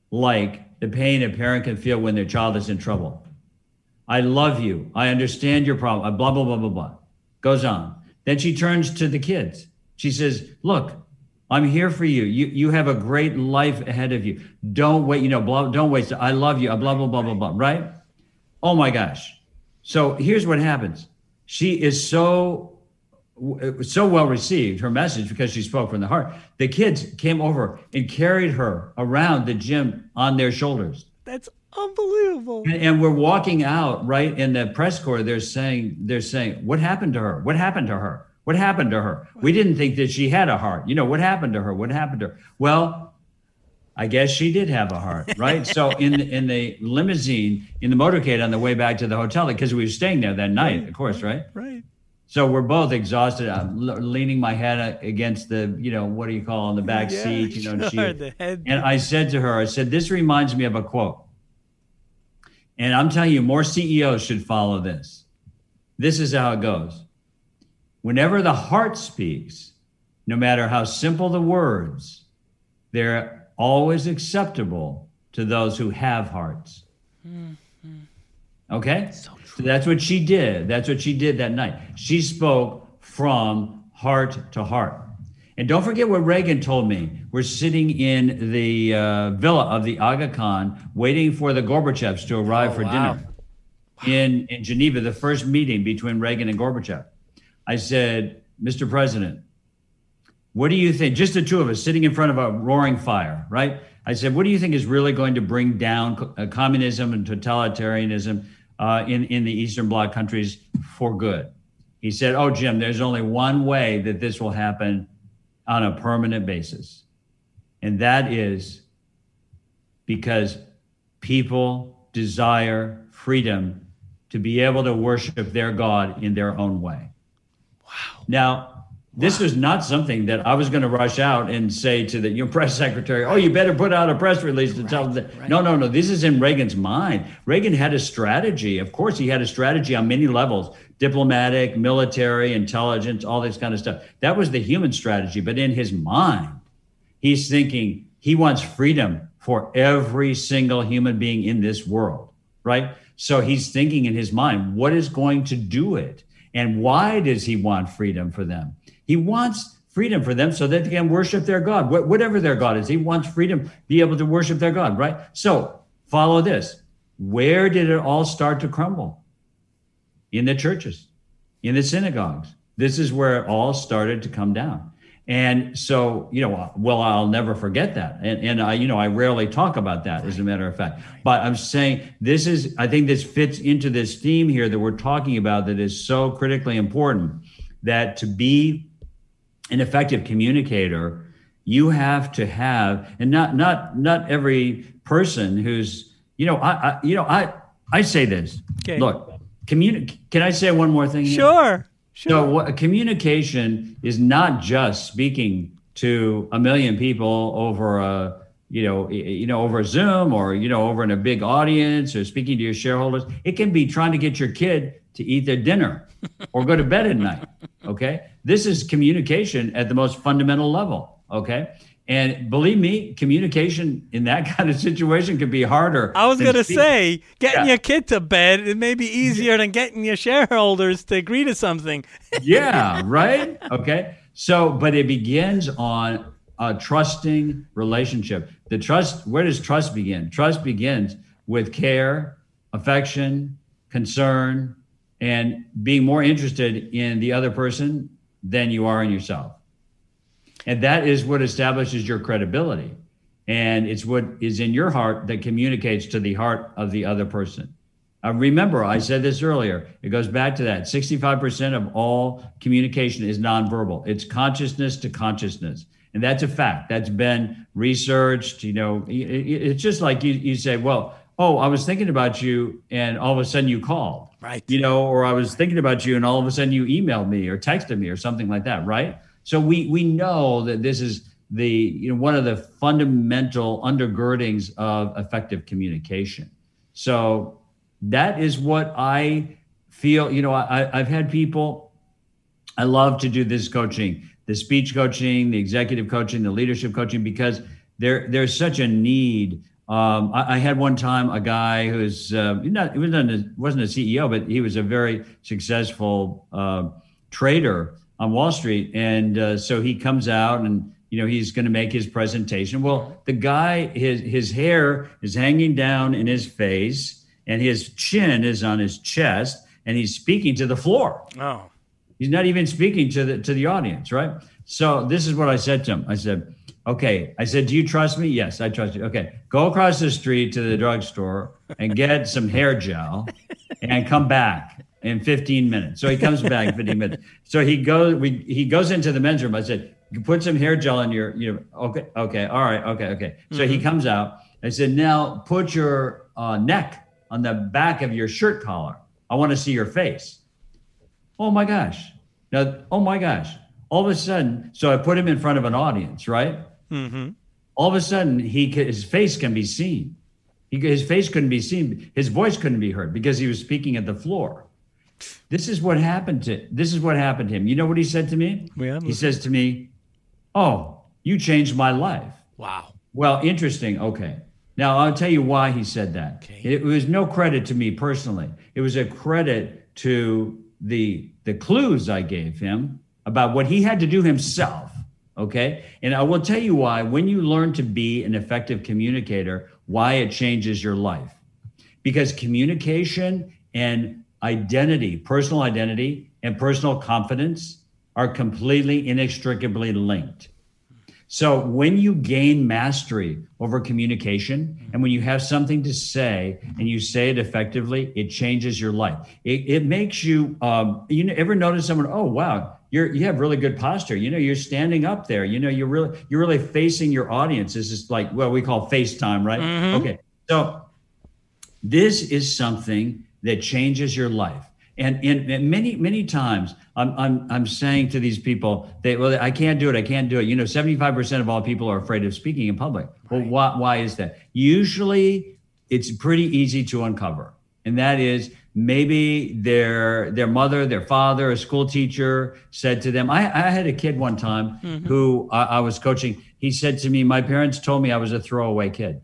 like the pain a parent can feel when their child is in trouble. I love you. I understand your problem. Blah, blah, blah, blah, blah. Goes on. Then she turns to the kids. She says, look, I'm here for you. You you have a great life ahead of you. Don't wait, you know, blah, don't waste it. I love you, blah, blah, blah, blah, blah, right? Oh my gosh. So here's what happens. She is so, so well received, her message, because she spoke from the heart. The kids came over and carried her around the gym on their shoulders. That's unbelievable. And, and we're walking out, right, in the press corps, they're saying, they're saying, what happened to her? What happened to her? What happened to her? We didn't think that she had a heart. You know, what happened to her? What happened to her? Well, I guess she did have a heart, right? So in in the limousine, in the motorcade on the way back to the hotel, because we were staying there that night, right, of course, right? Right. So we're both exhausted. I'm leaning my head against the, you know, what do you call it, on the back yeah, seat, you know. Sure, she, the head. And I said to her, I said, this reminds me of a quote. And I'm telling you, more C E Os should follow this. This is how it goes. Whenever the heart speaks, no matter how simple the words, they're always acceptable to those who have hearts. Mm-hmm. Okay? So, so that's what she did. That's what she did that night. She spoke from heart to heart. And don't forget what Reagan told me. We're sitting in the uh, villa of the Aga Khan, waiting for the Gorbachevs to arrive oh, for wow. dinner wow. in, in Geneva, the first meeting between Reagan and Gorbachev. I said, Mister President, what do you think? Just the two of us sitting in front of a roaring fire, right? I said, what do you think is really going to bring down uh, communism and totalitarianism uh, in, in the Eastern Bloc countries for good? He said, oh, Jim, there's only one way that this will happen on a permanent basis. And that is because people desire freedom to be able to worship their God in their own way. Wow. Now, This wow. was not something that I was going to rush out and say to the your press secretary, oh, you better put out a press release to right, tell them that. Right. No, no, no. This is in Reagan's mind. Reagan had a strategy. Of course, he had a strategy on many levels, diplomatic, military, intelligence, all this kind of stuff. That was the human strategy. But in his mind, he's thinking he wants freedom for every single human being in this world, right? So he's thinking in his mind, what is going to do it? And why does he want freedom for them? He wants freedom for them so that they can worship their God, wh- whatever their God is. He wants freedom to be able to worship their God, right? So follow this. Where did it all start to crumble? In the churches, in the synagogues. This is where it all started to come down. And so, you know, well, I'll never forget that. And, and I, you know, I rarely talk about that, as a matter of fact. But I'm saying this is, I think this fits into this theme here that we're talking about that is so critically important, that to be an effective communicator, you have to have, and not not not every person who's, you know, I, I you know, I I say this. Okay. Look, communi- Can I say one more thing here? Sure. Sure. So what, communication is not just speaking to a million people over a, you know, you know, over Zoom or, you know, over in a big audience or speaking to your shareholders. It can be trying to get your kid to eat their dinner or go to bed at night. Okay. This is communication at the most fundamental level. Okay. And believe me, communication in that kind of situation could be harder. I was going to say, getting yeah. your kid to bed, it may be easier than getting your shareholders to agree to something. Yeah, right? Okay. So, but it begins on a trusting relationship. The trust, where does trust begin? Trust begins with care, affection, concern, and being more interested in the other person than you are in yourself. And that is what establishes your credibility. And it's what is in your heart that communicates to the heart of the other person. Uh, remember, I said this earlier, it goes back to that. sixty-five percent of all communication is nonverbal. It's consciousness to consciousness. And that's a fact. That's been researched. You know, it, it, it's just like you, you say, well, oh, I was thinking about you and all of a sudden you called. Right. You know, or I was thinking about you and all of a sudden you emailed me or texted me or something like that, right? So we we know that this is the, you know, one of the fundamental undergirdings of effective communication. So that is what I feel. You know, I, I've had people, I love to do this coaching, the speech coaching, the executive coaching, the leadership coaching, because there there's such a need. Um, I, I had one time a guy who's uh, not, he wasn't a, wasn't a C E O, but he was a very successful uh, trader on Wall Street. And uh, so he comes out and, you know, he's going to make his presentation. Well, the guy, his his hair is hanging down in his face and his chin is on his chest and he's speaking to the floor. Oh, he's not even speaking to the, to the audience. Right. So this is what I said to him. I said, okay. I said, do you trust me? Yes, I trust you. Okay. Go across the street to the drugstore and get some hair gel and come back in fifteen minutes. So he comes back in fifteen minutes. So he goes, we, he goes into the men's room. I said, you put some hair gel in your, you know, okay, okay, all right, okay, okay. So mm-hmm. he comes out. I said, now put your uh, neck on the back of your shirt collar. I want to see your face. Oh my gosh. Now, oh my gosh. All of a sudden, so I put him in front of an audience, right? Mm-hmm. All of a sudden, he his face can be seen. He, his face couldn't be seen. His voice couldn't be heard because he was speaking at the floor. This is what happened to this is what happened to him. You know what he said to me? Yeah. He says to me, "Oh, you changed my life." Wow. Well, interesting. Okay. Now I'll tell you why he said that. Okay. It was no credit to me personally. It was a credit to the the clues I gave him about what he had to do himself. Okay. And I will tell you why, when you learn to be an effective communicator, why it changes your life. Because communication and identity, personal identity and personal confidence are completely inextricably linked. So when you gain mastery over communication and when you have something to say and you say it effectively, it changes your life. It, it makes you, um, you ever notice someone, oh, wow, you're, you have really good posture. You know, you're standing up there, you know, you're really, you're really facing your audience. This is like what we call FaceTime, right? Mm-hmm. Okay. So this is something that changes your life. And, and, and many, many times I'm, I'm, I'm saying to these people, they, well, I can't do it. I can't do it. You know, seventy-five percent of all people are afraid of speaking in public. Well, Right. why, why is that? Usually it's pretty easy to uncover. And that is maybe their, their mother, their father, a school teacher said to them, I, I had a kid one time mm-hmm. who I, I was coaching. He said to me, my parents told me I was a throwaway kid.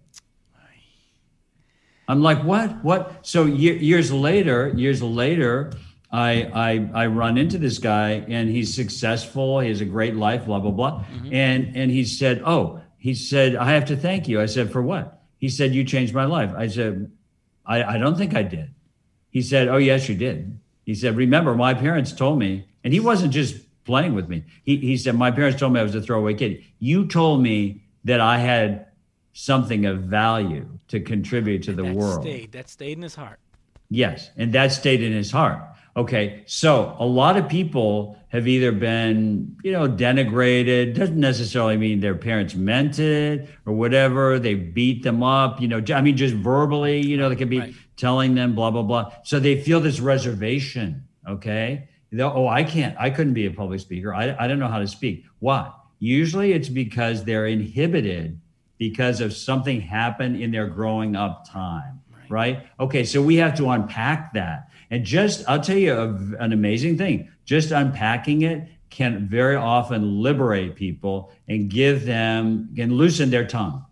I'm like, what, what? So ye- years later, years later, I, I, I run into this guy and he's successful. He has a great life, blah, blah, blah. Mm-hmm. And, and he said, oh, he said, I have to thank you. I said, for what? He said, you changed my life. I said, I, I don't think I did. He said, oh, yes, you did. He said, remember, my parents told me, and he wasn't just playing with me. He, he said, my parents told me I was a throwaway kid. You told me that I had something of value to contribute to the that world. Stayed, that stayed in his heart. Yes, and that stayed in his heart. Okay, so a lot of people have either been, you know, denigrated. Doesn't necessarily mean their parents meant it or whatever. They beat them up, you know, I mean, just verbally, you know, they could be right. telling them blah, blah, blah. So they feel this reservation, okay? They'll, oh, I can't, I couldn't be a public speaker. I, I don't know how to speak. Why? Usually it's because they're inhibited because of something happened in their growing up time, right? right? Okay, so we have to unpack that. And just, I'll tell you a, an amazing thing. Just unpacking it can very often liberate people and give them, can loosen their tongue.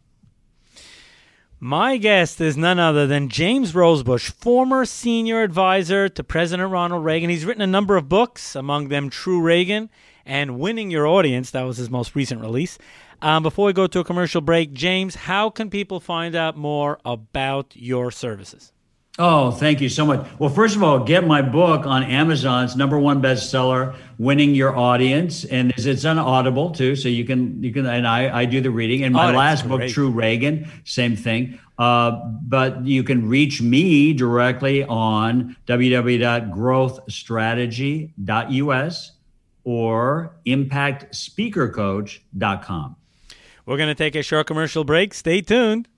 My guest is none other than James Rosebush, former senior advisor to President Ronald Reagan. He's written a number of books, among them True Reagan and Winning Your Audience. That was his most recent release. Um, before we go to a commercial break, James, how can people find out more about your services? Oh, thank you so much. Well, first of all, get my book on Amazon. It's number one bestseller, Winning Your Audience. And it's, it's on Audible too. So you can, you can, and I, I do the reading. And my oh, last great. book, True Reagan, same thing. Uh, but you can reach me directly on w w w dot growth strategy dot u s or impact speaker coach dot com. We're going to take a short commercial break. Stay tuned.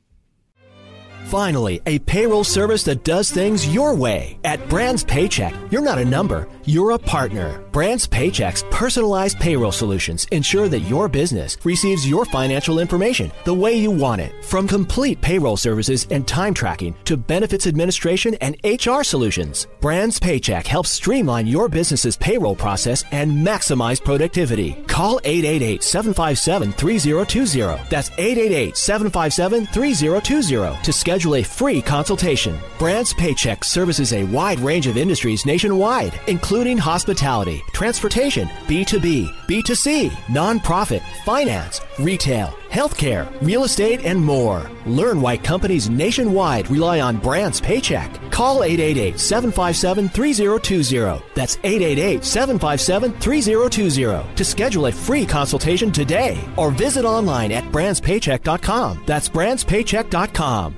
Finally, a payroll service that does things your way. At Brands Paycheck, you're not a number, you're a partner. Brands Paycheck's personalized payroll solutions ensure that your business receives your financial information the way you want it. From complete payroll services and time tracking to benefits administration and H R solutions, Brands Paycheck helps streamline your business's payroll process and maximize productivity. Call eight eight eight, seven five seven, three zero two zero. That's eight eight eight, seven five seven, three zero two zero to schedule a free consultation. Brands Paycheck services a wide range of industries nationwide, including hospitality, transportation, B two B, B two C, nonprofit, finance, retail, healthcare, real estate, and more. Learn why companies nationwide rely on Brands Paycheck. Call eight eight eight, seven five seven, three zero two zero. That's eight eight eight, seven five seven, three zero two zero to schedule a free consultation today or visit online at brands paycheck dot com. That's brands paycheck dot com.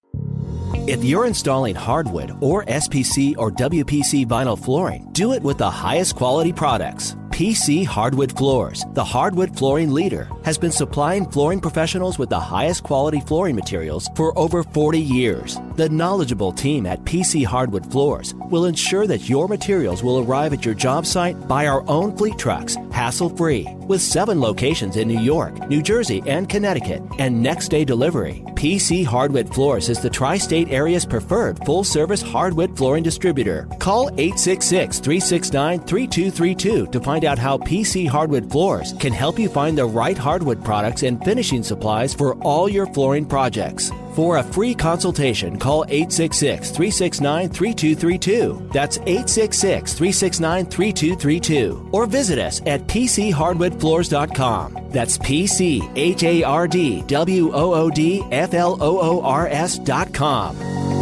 If you're installing hardwood or S P C or W P C vinyl flooring, do it with the highest quality products. P C Hardwood Floors, the hardwood flooring leader, has been supplying flooring professionals with the highest quality flooring materials for over forty years. The knowledgeable team at P C Hardwood Floors will ensure that your materials will arrive at your job site by our own fleet trucks, hassle-free. With seven locations in New York, New Jersey, and Connecticut, and next-day delivery, P C Hardwood Floors is the tri-state area's preferred full-service hardwood flooring distributor. Call eight six six, three six nine, three two three two to find out how P C Hardwood Floors can help you find the right hardwood products and finishing supplies for all your flooring projects. For a free consultation, call eight six six, three six nine, three two three two. That's eight six six, three six nine, three two three two. Or visit us at p c hardwood floors dot com. That's P C H A R D W O O D F L O O R S dot com.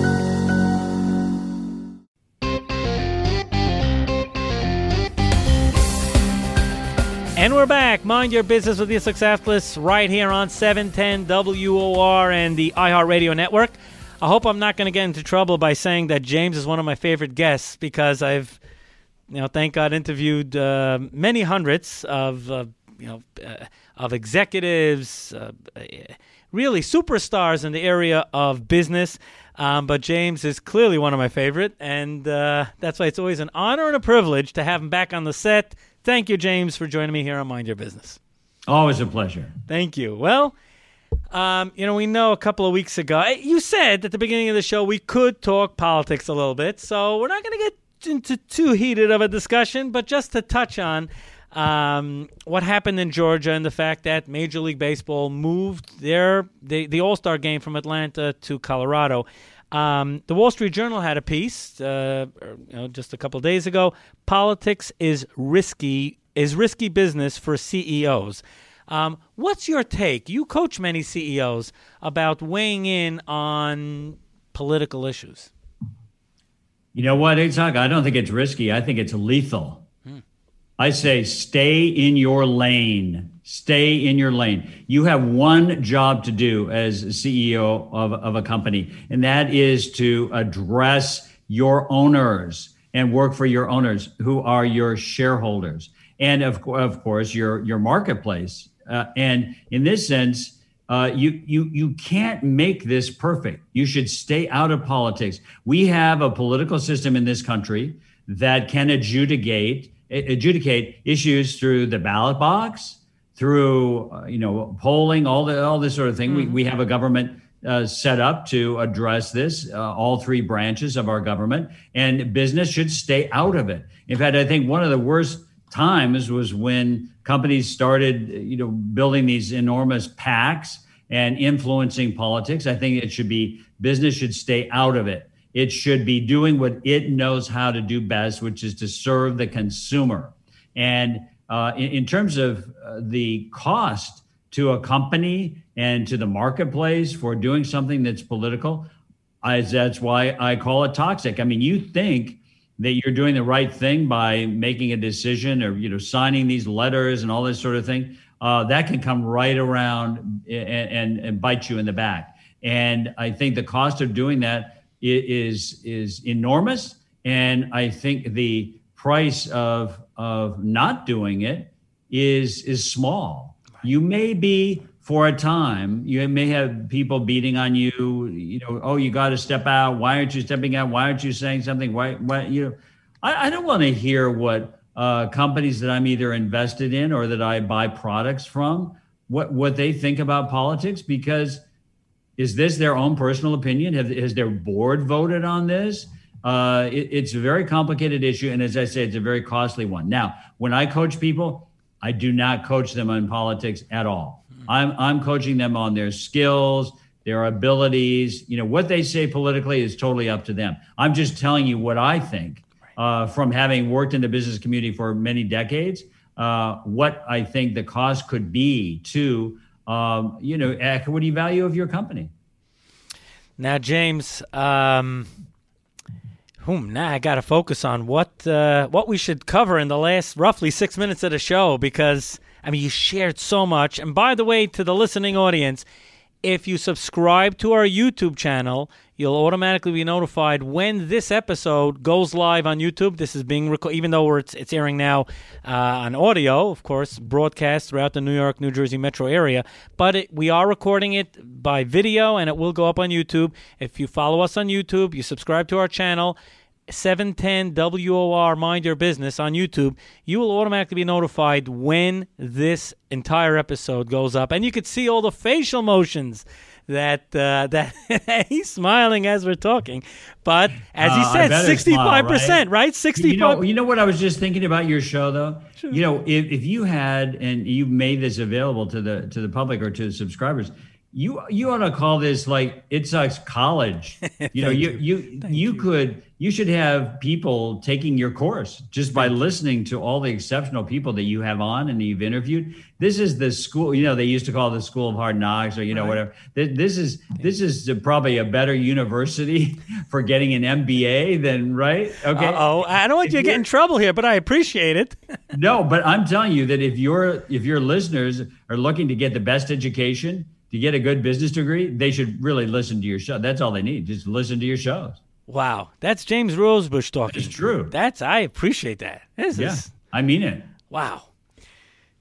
And we're back. Mind Your Business with the Successless right here on seven ten W O R and the iHeartRadio network. I hope I'm not going to get into trouble by saying that James is one of my favorite guests because I've, you know, thank God, interviewed uh, many hundreds of uh, you know, uh, of executives, uh, really superstars in the area of business. Um, but James is clearly one of my favorite, and uh, that's why it's always an honor and a privilege to have him back on the set. Thank you, James, for joining me here on Mind Your Business. Always a pleasure. Thank you. Well, um, you know, we know a couple of weeks ago, you said at the beginning of the show we could talk politics a little bit, so we're not going to get into too heated of a discussion, but just to touch on um, what happened in Georgia and the fact that Major League Baseball moved their the, the All-Star game from Atlanta to Colorado. Um, the Wall Street Journal had a piece uh, you know, just a couple of days ago. Politics is risky is risky business for C E Os. Um, what's your take? You coach many C E Os about weighing in on political issues. You know what, Itzhak? I don't think it's risky. I think it's lethal. I say stay in your lane. Stay in your lane. You have one job to do as a C E O of, of a company, and that is to address your owners and work for your owners who are your shareholders. And of, of course, your, your marketplace. Uh, and in this sense, uh, you, you, you can't make this perfect. You should stay out of politics. We have a political system in this country that can adjudicate adjudicate issues through the ballot box, through uh, you know polling, all the all this sort of thing. Mm-hmm. We we have a government uh, set up to address this, uh, all three branches of our government, and business should stay out of it. In fact, I think one of the worst times was when companies started you know building these enormous PACs and influencing politics. I think it should be business should stay out of it. It should be doing what it knows how to do best, which is to serve the consumer. And uh, in, in terms of uh, the cost to a company and to the marketplace for doing something that's political, I, that's why I call it toxic. I mean, you think that you're doing the right thing by making a decision or you know signing these letters and all this sort of thing. Uh, that can come right around and, and, and bite you in the back. And I think the cost of doing that is is enormous, and I think the price of of not doing it is is small. You may be for a time, you may have people beating on you. You know, oh, you got to step out. Why aren't you stepping out? Why aren't you saying something? Why? Why? You know, I, I don't want to hear what uh, companies that I'm either invested in or that I buy products from what what they think about politics, because. Is this their own personal opinion? Have, has their board voted on this? Uh, it, it's a very complicated issue. And as I say, it's a very costly one. Now, when I coach people, I do not coach them on politics at all. Mm-hmm. I'm, I'm coaching them on their skills, their abilities. You know, what they say politically is totally up to them. I'm just telling you what I think uh, from having worked in the business community for many decades, uh, what I think the cost could be to Um, you know, equity value of your company. Now, James, um, hmm, now I got to focus on what uh, what we should cover in the last roughly six minutes of the show, because, I mean, you shared so much. And by the way, to the listening audience, if you subscribe to our YouTube channel, you'll automatically be notified when this episode goes live on YouTube. This is being recorded, even though we're, it's, it's airing now uh, on audio, of course, broadcast throughout the New York, New Jersey metro area. But it, we are recording it by video, and it will go up on YouTube. If you follow us on YouTube, you subscribe to our channel, seven ten W O R Mind Your Business on YouTube, you will automatically be notified when this entire episode goes up. And you could see all the facial motions that uh, that he's smiling as we're talking. But as he uh, said, sixty-five percent, smile, right? right? sixty-five You know, you know what I was just thinking about your show, though? Sure. You know, if, if you had, and you made this available to the to the public or to the subscribers, you you ought to call this like It Sucks College. You know, you you you, you could you should have people taking your course just by listening to all the exceptional people that you have on and you've interviewed. This is the school, you know, they used to call it the School of Hard Knocks, or you know, right. whatever. This is this is probably a better university for getting an M B A than, right? Okay. Oh, I don't want you to get in trouble here, but I appreciate it. No, but I'm telling you that if your if your listeners are looking to get the best education, to get a good business degree, they should really listen to your show. That's all they need. Just listen to your shows. Wow. That's James Rosebush talking. It's true. That's, I appreciate that. This yeah, is, I mean it. Wow.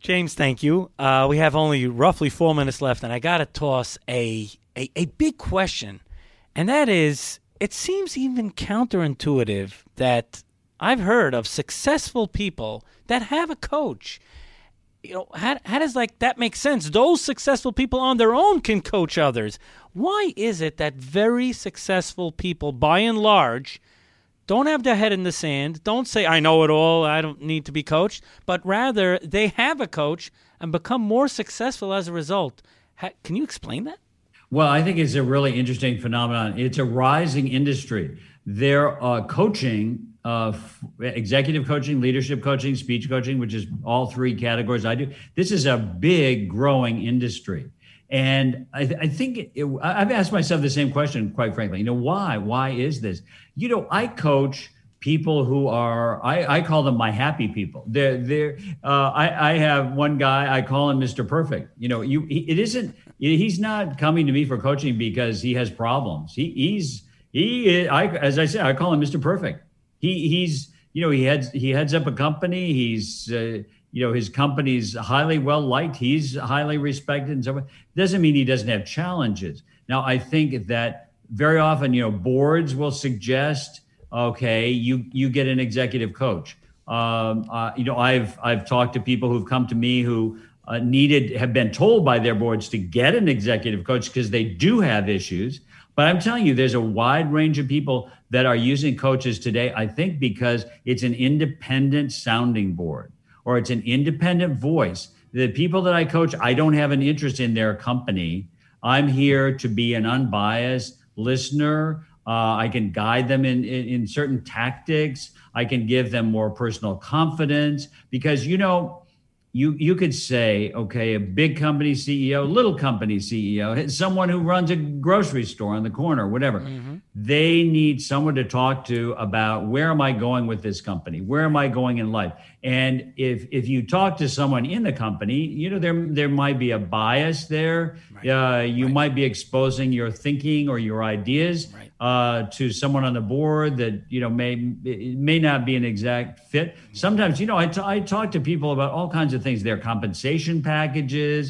James, thank you. Uh, we have only roughly four minutes left, and I got to toss a, a a big question, and that is, it seems even counterintuitive that I've heard of successful people that have a coach. You know, how, how does like that make sense? Those successful people on their own can coach others. Why is it that very successful people, by and large, don't have their head in the sand, don't say, I know it all, I don't need to be coached, but rather they have a coach and become more successful as a result? Ha- can you explain that? Well, I think it's a really interesting phenomenon. It's a rising industry. They're uh, coaching, uh, f- executive coaching, leadership coaching, speech coaching, which is all three categories I do. This is a big growing industry. And I, th- I think it, I've asked myself the same question, quite frankly. You know, why? Why is this? You know, I coach people who are, I, I call them my happy people. They're, they're, uh, I, I have one guy, I call him Mister Perfect. You know, you, he, it isn't, he's not coming to me for coaching because he has problems. He, he's, he, is, I, as I said, I call him Mister Perfect. He, he's, you know, he heads, he heads up a company. He's, uh, you know, his company's highly well liked. He's highly respected and so on. Doesn't mean he doesn't have challenges. Now, I think that very often, you know, boards will suggest, okay, you you get an executive coach. Um, uh, you know, I've I've talked to people who've come to me who uh, needed, have been told by their boards to get an executive coach because they do have issues. But I'm telling you, there's a wide range of people that are using coaches today, I think because it's an independent sounding board, or it's an independent voice. The people that I coach, I don't have an interest in their company. I'm here to be an unbiased listener. Uh, I can guide them in, in, in certain tactics. I can give them more personal confidence because, you know, you you could say, okay, a big company C E O, little company C E O, someone who runs a grocery store on the corner, whatever. Mm-hmm. They need someone to talk to about where am I going with this company? Where am I going in life? And if if you talk to someone in the company, you know, there there might be a bias there. Right. Uh, you right. might be exposing your thinking or your ideas right. uh, to someone on the board that, you know, may it may not be an exact fit. Sometimes, you know, I, t- I talk to people about all kinds of things, their compensation packages,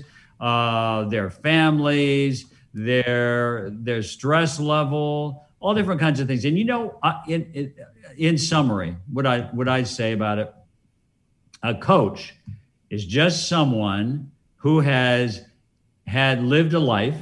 uh, their families, their their stress level, all different kinds of things. And, you know, I, in, in in summary, what I what I say about it, a coach is just someone who has had lived a life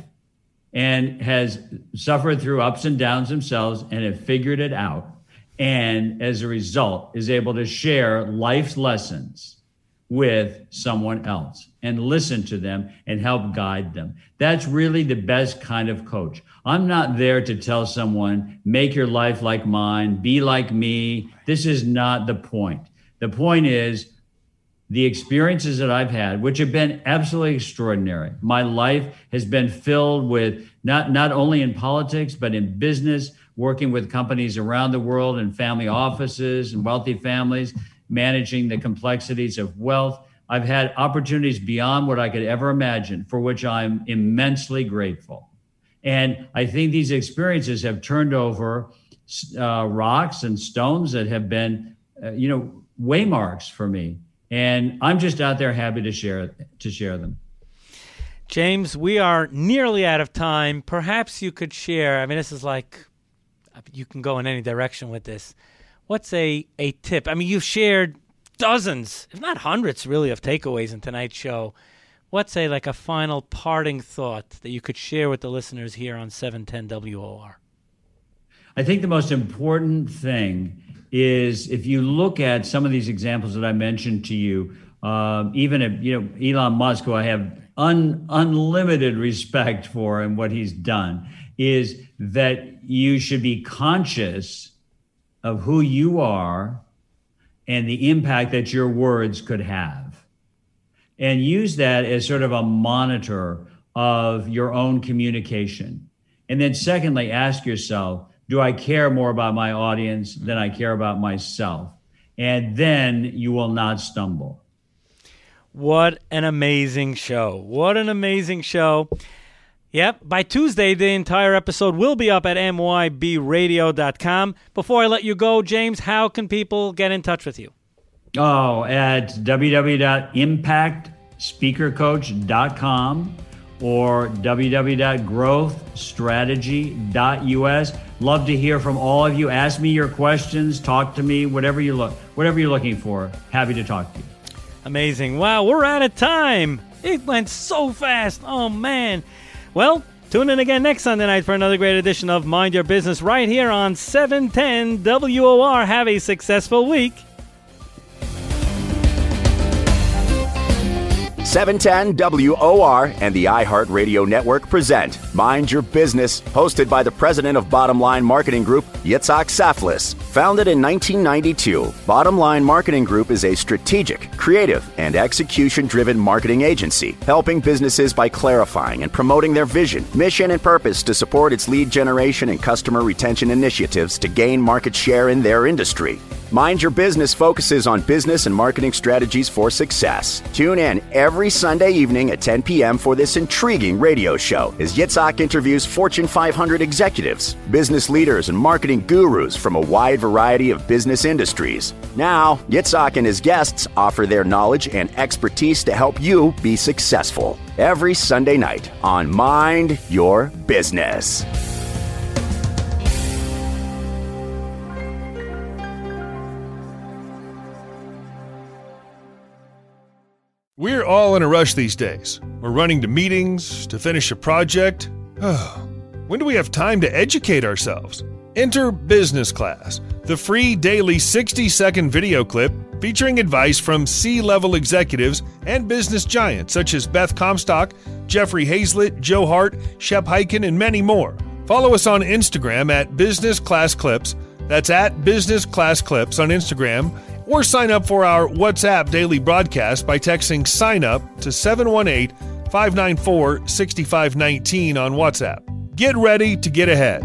and has suffered through ups and downs themselves and have figured it out. And as a result, is able to share life's lessons with someone else and listen to them and help guide them. That's really the best kind of coach. I'm not there to tell someone, make your life like mine, be like me. This is not the point. The point is the experiences that I've had, which have been absolutely extraordinary. My life has been filled with not, not only in politics, but in business, working with companies around the world and family offices and wealthy families, managing the complexities of wealth. I've had opportunities beyond what I could ever imagine, for which I'm immensely grateful. And I think these experiences have turned over uh, rocks and stones that have been, uh, you know, waymarks for me. And I'm just out there happy to share to share them. James, we are nearly out of time. Perhaps you could share, I mean, this is like, you can go in any direction with this. What's a, a tip? I mean, you've shared dozens, if not hundreds, really, of takeaways in tonight's show. What's a like a final parting thought that you could share with the listeners here on seven ten W O R? I think the most important thing is if you look at some of these examples that I mentioned to you, um, even if, you know, Elon Musk, who I have un, unlimited respect for and what he's done, is that you should be conscious of who you are and the impact that your words could have. And use that as sort of a monitor of your own communication. And then secondly, ask yourself, do I care more about my audience than I care about myself? And then you will not stumble. What an amazing show. What an amazing show. Yep, by Tuesday, the entire episode will be up at M Y B radio dot com. Before I let you go, James, how can people get in touch with you? Oh, at w w w dot impact speaker coach dot com or w w w dot growth strategy dot u s. Love to hear from all of you. Ask me your questions, talk to me, whatever you look, whatever you're looking for. Happy to talk to you. Amazing. Wow, we're out of time. It went so fast. Oh, man. Well, tune in again next Sunday night for another great edition of Mind Your Business right here on seven ten W O R. Have a successful week. seven ten W O R and the iHeart Radio Network present Mind Your Business, hosted by the president of Bottom Line Marketing Group, Yitzhak Saflis. Founded in nineteen ninety-two, Bottom Line Marketing Group is a strategic, creative, and execution-driven marketing agency, helping businesses by clarifying and promoting their vision, mission, and purpose to support its lead generation and customer retention initiatives to gain market share in their industry. Mind Your Business focuses on business and marketing strategies for success. Tune in every Sunday evening at ten p.m. for this intriguing radio show as Yitzhak interviews Fortune five hundred executives, business leaders, and marketing gurus from a wide variety of business industries. Now, Yitzhak and his guests offer their knowledge and expertise to help you be successful. Every Sunday night on Mind Your Business. We're all in a rush these days. We're running to meetings, to finish a project. Oh, when do we have time to educate ourselves? Enter Business Class, the free daily sixty-second video clip featuring advice from C-level executives and business giants such as Beth Comstock, Jeffrey Hazlett, Joe Hart, Shep Hyken, and many more. Follow us on Instagram at Business Class Clips. That's at Business Class Clips on Instagram. Or sign up for our WhatsApp daily broadcast by texting sign up to seven one eight, five nine four, six five one nine on WhatsApp. Get ready to get ahead.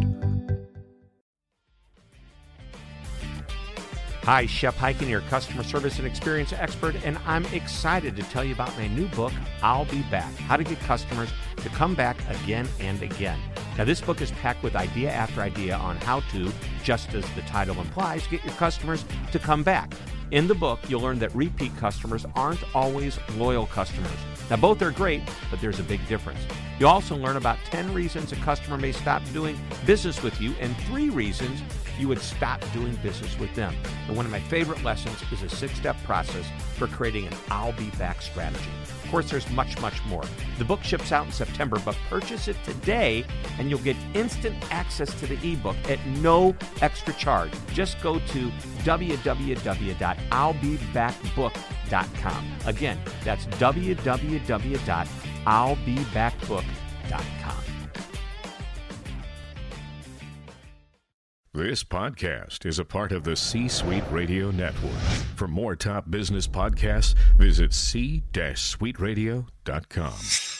Hi, Shep Hyken, your customer service and experience expert, and I'm excited to tell you about my new book, I'll Be Back, How to Get Customers to Come Back Again and Again. Now, this book is packed with idea after idea on how to, just as the title implies, get your customers to come back. In the book, you'll learn that repeat customers aren't always loyal customers. Now, both are great, but there's a big difference. You'll also learn about ten reasons a customer may stop doing business with you and three reasons you would stop doing business with them. And one of my favorite lessons is a six-step process for creating an I'll Be Back strategy. Of course, there's much, much more. The book ships out in September, but purchase it today and you'll get instant access to the ebook at no extra charge. Just go to w w w dot i'll be back book dot com. Again, that's w w w dot i'll be back book dot com. This podcast is a part of the C-Suite Radio Network. For more top business podcasts, visit c suite radio dot com.